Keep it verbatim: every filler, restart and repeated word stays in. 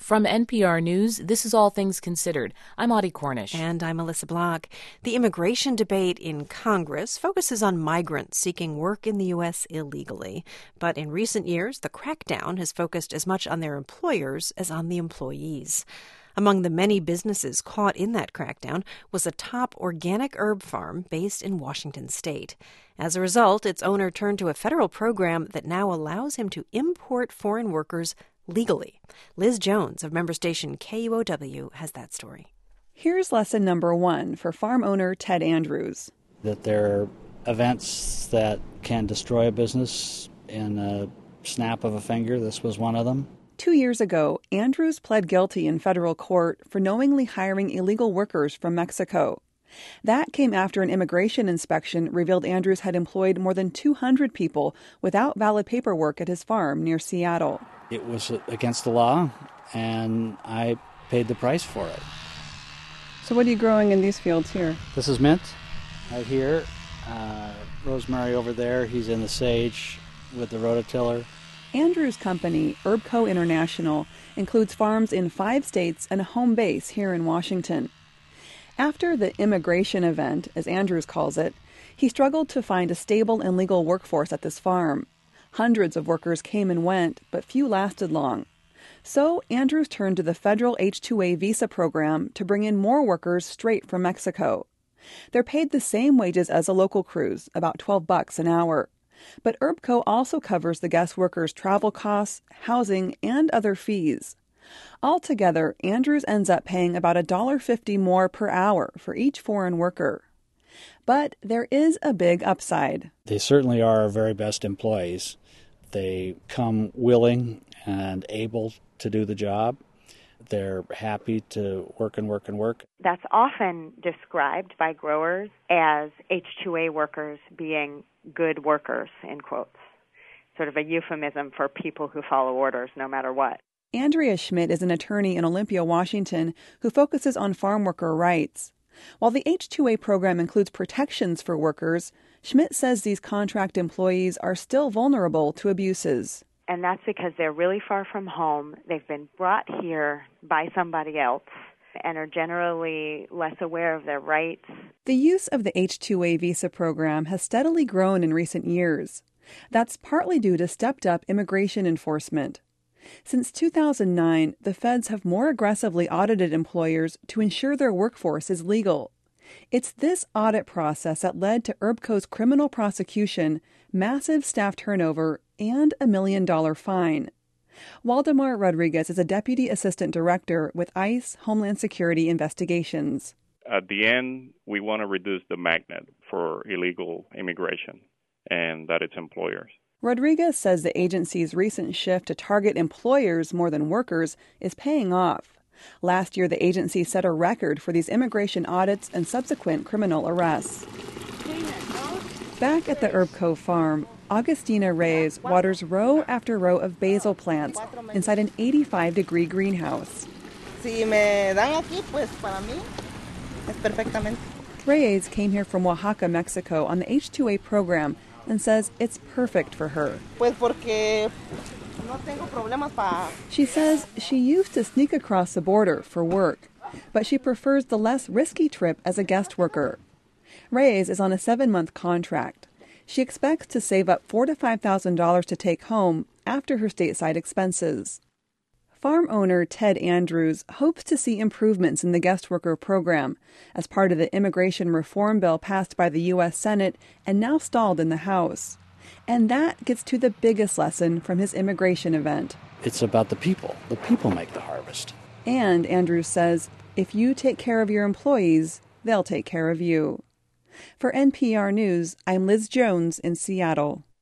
From N P R News, this is All Things Considered. I'm Audie Cornish. And I'm Melissa Block. The immigration debate in Congress focuses on migrants seeking work in the U S illegally. But in recent years, the crackdown has focused as much on their employers as on the employees. Among the many businesses caught in that crackdown was a top organic herb farm based in Washington state. As a result, its owner turned to a federal program that now allows him to import foreign workers legally. Liz Jones of member station K U O W has that story. Here's lesson number one for farm owner Ted Andrews. That there are events that can destroy a business in a snap of a finger. This was one of them. Two years ago, Andrews pled guilty in federal court for knowingly hiring illegal workers from Mexico. That came after an immigration inspection revealed Andrews had employed more than two hundred people without valid paperwork at his farm near Seattle. It was against the law, and I paid the price for it. So what are you growing in these fields here? This is mint right here. Uh, rosemary over there. He's in the sage with the rototiller. Andrews' company, Herbco International, includes farms in five states and a home base here in Washington. After the immigration event, as Andrews calls it, he struggled to find a stable and legal workforce at this farm. Hundreds of workers came and went, but few lasted long. So Andrews turned to the federal H two A visa program to bring in more workers straight from Mexico. They're paid the same wages as a local crews, about twelve bucks an hour. But Herbco also covers the guest workers' travel costs, housing, and other fees. Altogether, Andrews ends up paying about one dollar fifty more per hour for each foreign worker. But there is a big upside. They certainly are our very best employees. They come willing and able to do the job. They're happy to work and work and work. That's often described by growers as H two A workers being good workers, in quotes. Sort of a euphemism for people who follow orders no matter what. Andrea Schmidt is an attorney in Olympia, Washington, who focuses on farm worker rights. While the H two A program includes protections for workers, Schmidt says these contract employees are still vulnerable to abuses. And that's because they're really far from home. They've been brought here by somebody else and are generally less aware of their rights. The use of the H two A visa program has steadily grown in recent years. That's partly due to stepped-up immigration enforcement. Since two thousand nine, the feds have more aggressively audited employers to ensure their workforce is legal. It's this audit process that led to Herbco's criminal prosecution, massive staff turnover, and a million-dollar fine. Waldemar Rodriguez is a deputy assistant director with ICE Homeland Security Investigations. At the end, we want to reduce the magnet for illegal immigration, and that it's employers. Rodriguez says the agency's recent shift to target employers more than workers is paying off. Last year, the agency set a record for these immigration audits and subsequent criminal arrests. Back at the Herbco farm, Augustina Reyes waters row after row of basil plants inside an eighty-five degree greenhouse. Reyes came here from Oaxaca, Mexico on the H two A program and says it's perfect for her. She says she used to sneak across the border for work, but she prefers the less risky trip as a guest worker. Reyes is on a seven-month contract. She expects to save up four thousand to five thousand dollars to take home after her stateside expenses. Farm owner Ted Andrews hopes to see improvements in the guest worker program as part of the immigration reform bill passed by the U S Senate and now stalled in the House. And that gets to the biggest lesson from his immigration event. It's about the people. The people make the harvest. And Andrews says, if you take care of your employees, they'll take care of you. For N P R News, I'm Liz Jones in Seattle.